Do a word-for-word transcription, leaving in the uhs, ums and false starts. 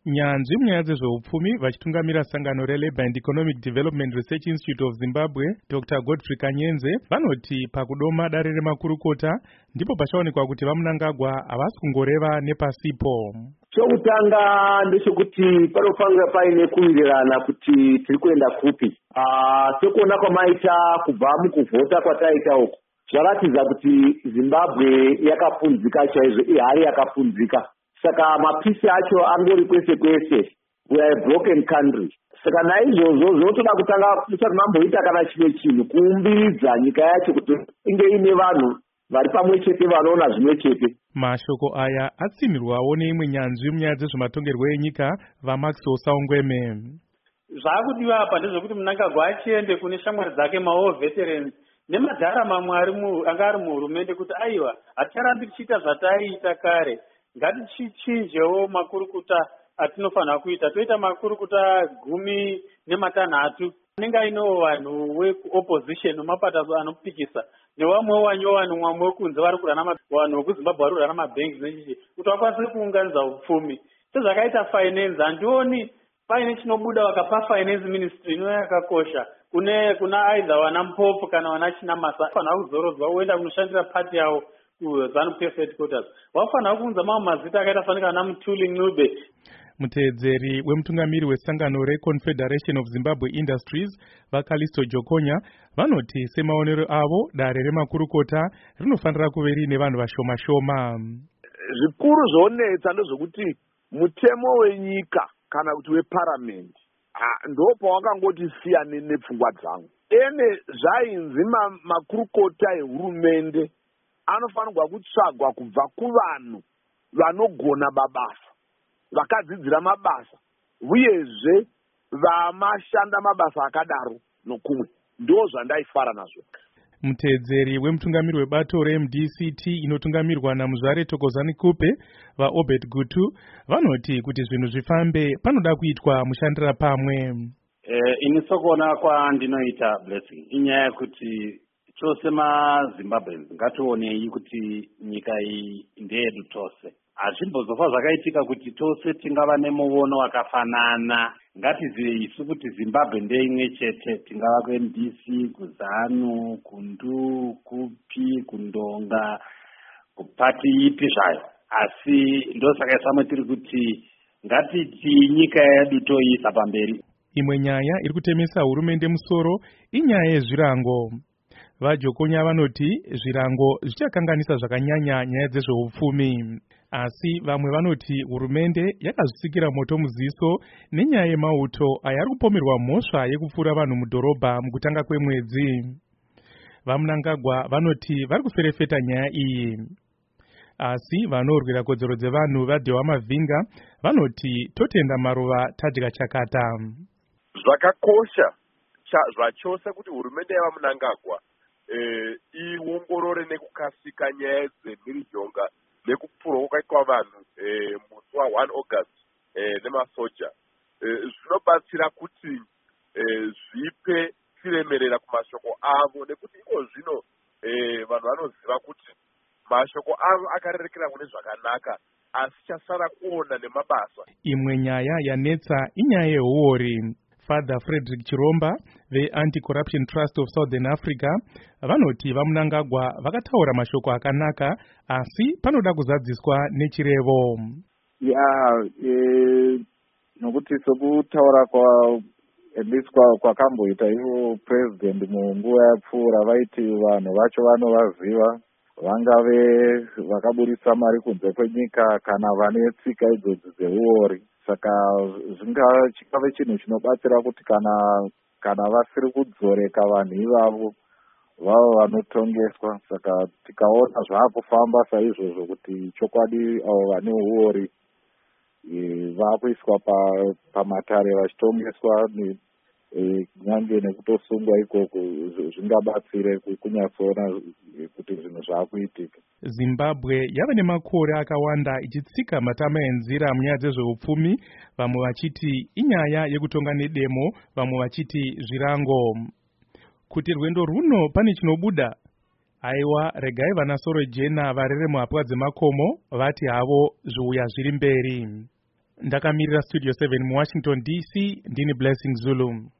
Nyanzvi munyaya dzezveupfumi vachitungamira sangano reLabour and Economic Development Research Institute of Zimbabwe, Doctor Godfrey Kanyenze, vanoti pakudoma dare remakurukota ndipo pachaonekwa kuti vaMnangagwa havasi kungoreva nepasipo. Chokutanga ndechekuti panofanira paine kuwirirana kuti tiri kuenda kupi. Ah, sekuona kwamaita kubva mukuvhota kwataita uku zvaratidza kuti Zimbabwe yakapunzika chaizvo, ihari yakapunzika. Saka mapisi acho angori kwese kwese. We are a broken country. Saka naizvozvo zvinotoda kutanga kusati mamboita kana chimwe chinhu kuumbiridza nyika yacho kuti inge ine vanhu vari pamwe chete vanoona zvimwe chete. Mashoko aya atsimirwawo neimwe nyanzvi munyaya dzezvematongerwo enyika vaMaxwell Saungweme. Zvakudiwa apa ndezvekuti Mnangagwa achiende kune shamwari dzake mawo veterans nemadhara mamwe anga ari muhurumende kuti aiwa haticharambi tichiita zvataiita kare, ngatichinjewo makurukuta atinofanira kuita. Toita makurukuta gumi nematanhatu anenge ainewo vanhu weopposition mapato anopikisa nevamwewo wanyowani mwamwe wekunze vari kurana vanhu vekuzimbabwe vari kurana mabhengi nechichi kuti vakwanise kuunganidza upfumi. Sezvakaita finance, handioni paine chinobuda vakapa finance ministry ino yakakosha kune kuna aidha vana Mpofu kana vana Chinamasa fanira kuzorodzwa uenda kunoshandira pati yavo kuZANU-P F headquarters. Vafanira kuunza mamwe mazita akaita fanika vana Mthuli Ncube. Mutedzeri wemutungamiri wesangano reConfederation of Zimbabwe Industries vaKalisto Jokonya vanoti semaonero avo dare remakurukota rinofanira kuve rine vanhu vashoma shoma. Zvikuru zvoonetsa ndezvokuti mutemo wenyika kana kuti weparamende ndo pawakangoti siyane nepfungwa dzangu. Ene zvainzi makurukota ehurumende anofanirwa kutsvagwa kubva kuvanhu vanogona mabasa, vakadzidzira mabasa, uyezve vamashanda mabasa akadaro nokumwe. Ndo zvandaifara nazvo. Mutedzeri wemutungamiri webato reM D C T inotungamirwa naMuzvare Thokozani Kupe vaObed Gutu vanoti kuti zvinhu zvifambe panoda kuitwa mushandira pamwe. Eh, ini sokuona kwandinoita Blessing inyaya yekuti chose maZimbabweans ngationei kuti nyika iyi ndeyedu tose. Hazvimbozofa zvakaitika kuti tose tingava nemuono wakafanana. Ngatizive isu kuti Zimbabwe ndeimwe chete, tingava kuM D C, kuZANU, kundu, kupi, kundonga, kupati ipi zvayo. Asi ndosaka samwe tiri kuti ngatiti nyika yedu toiisa pamberi. Imwe nyaya iri kutemesa hurumende musoro inyaya yezvirango. VaJokonya vanoti zvirango zvichakanganisa zvakanyanya nyaya dzezveupfumi. Asi vamwe vanoti hurumende yakazvisikira moto muziso nenyaya yemauto aya ari kupomerwa mhosva yekupfura vanhu mudhorobha mukutanga kwemwedzi. VaMnangagwa vanoti vari kuferefeta nyaya iyi. Asi vanorwira kodzero dzevanhu vaDhewa Mavhinga vanoti totenda maruva tadya chakata. Zvakakosha zvachose kuti hurumende yavaMnangagwa eh, iongorore nekukasika nyaya dzemhirizhonga nekupfurwa kwakaitwa vanhu eh, musi wa first August eh, nemasoja. Eh, zvinobatsira kuti eh, zvipe chiremerera kumashoko avo nekuti iko zvino eh, vanhu vanoziva kuti mashoko avo akarerekera kune zvakanaka asi chasara kuona nemabasa. Imwe nyaya yanetsa inyaya yehuori. Father Frederick Chiromba veAnti-Corruption Trust of Southern Africa vanoti vaMnangagwa vakataura mashoko akanaka asi panoda kuzadziswa nechirevo. Ya, eh, nokuti sokutaura kwa at least kwa kwakamboita ivo president munguva yapfuura vaiti vanhu vacho vanovaziva, vangave vakaburisa mari kunze kwenyika kana vane tsika idzodzi dzeuori. Saka zvingave chinhu chinobatsira kuti kana kana vasiri kudzoreka vanhu ivavo vavo vanotongeswa. Saka tikaona zvaakufamba saizvozvo kuti chokwadi avo vane uori vakuiswa pamatare vachitongeswa nyange nekutosungwa ikoko, zvingabatsire kunyatsoona kuti zvinhu zvaakuitika. Zimbabwe yava nemakore akawanda ichitsika matama enzira munyaya dzezveupfumi, vamwe vachiti inyaya yekutonga nedemo, vamwe vachiti zvirango. Kuti rwendo runo pane chinobuda, aiwa regai vanasoro jena varere muhapwa dzemakomo vati havo zviuya zviri mberi. Ndakamirira Studio seven muWashington D C, ndini Blessing Zulu.